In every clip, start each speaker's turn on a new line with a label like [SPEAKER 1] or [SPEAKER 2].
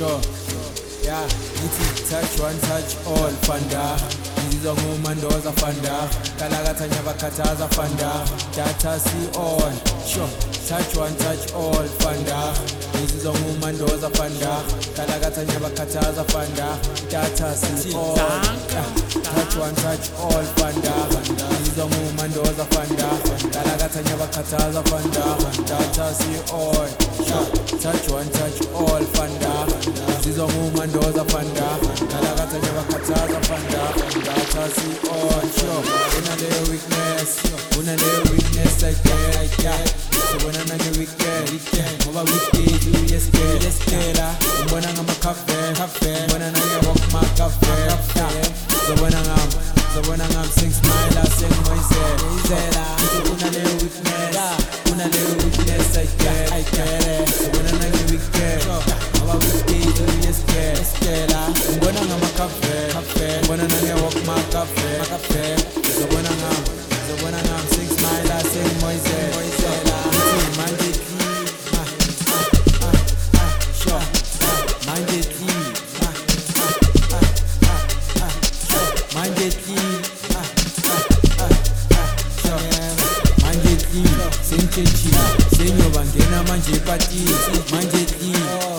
[SPEAKER 1] sure. Yeah, nithi touch one touch all fanda. Ngizizwa ngumandoza fanda. Kalakathanya bakhathaza fanda. Data see on. Sure. Touch one touch all fanda. Ngizizwa ngumandoza fanda. Kalakathanya bakhathaza fanda. Data see on. Touch one touch all fanda. Ngizizwa ngumandoza fanda. Kalakathanya bakhathaza fanda. Data see on. Sure. Touch one touch all fanda. Ngizizwa ngumandoza fanda. Kalakathanya bakhathaza fanda. Data see on. Sure. Unaleyo weakness I get. So when I'm in the weekend, over weekdays you yeskela. Mbona ngama cafe, mbona nanya walk my cafe. So when I'm sing smile, I sing myself. Unaleyo weakness I get. So when I'm in the weekend, over weekdays you yeskela. Mbona ngama cafe, mbona nanya walk my cafe. So when I'm sing smile, I sing myself. Senyo bangena manje party manje tea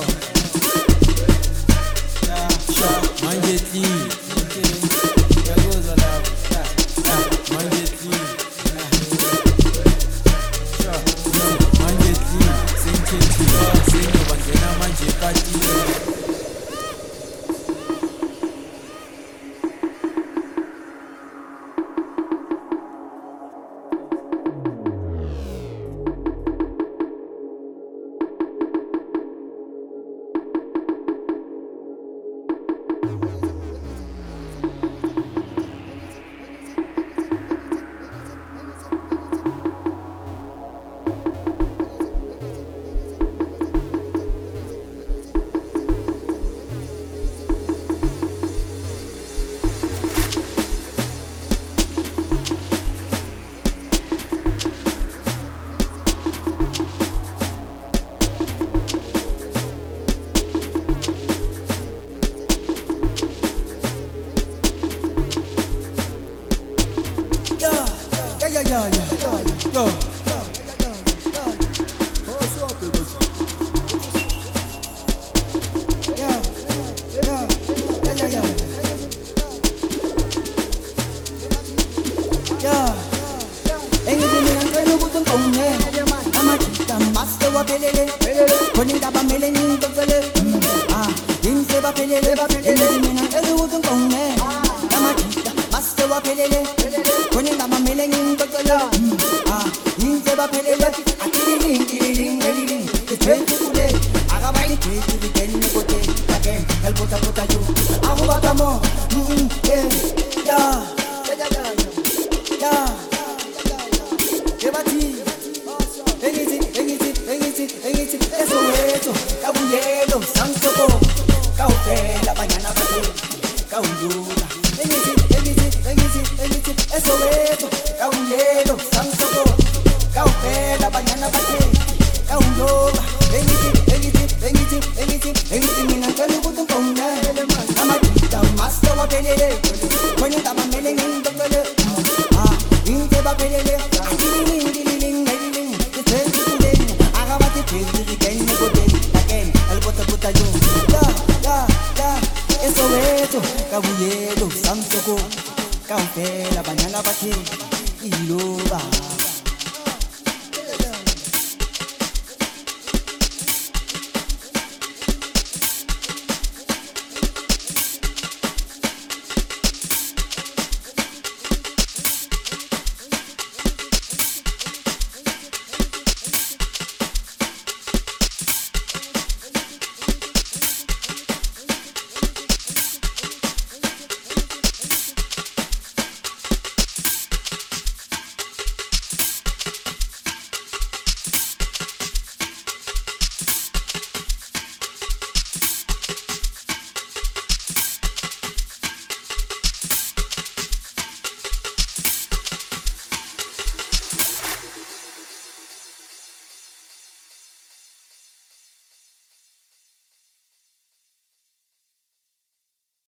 [SPEAKER 1] manje tea yagoza la manje tea manje tea senyo bangena manje party. Yo. Kabuyelo, Samsoko, Kaupela, Banyana Bate, Iloba.